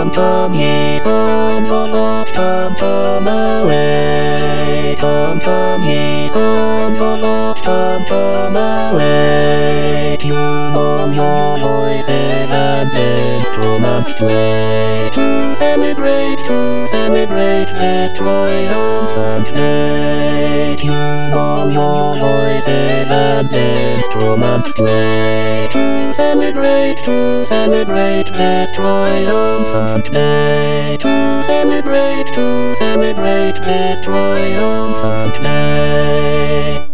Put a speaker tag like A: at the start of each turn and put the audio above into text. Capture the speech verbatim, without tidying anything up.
A: Come, come, ye sons of God, come, come away. Come, come, ye sons of God, come, come away. Tune on your voices and instruments play. To celebrate, to celebrate this triumphant day. Tune on your voices and instruments play. To celebrate, to celebrate this triumphant day. To celebrate, to celebrate this triumphant day.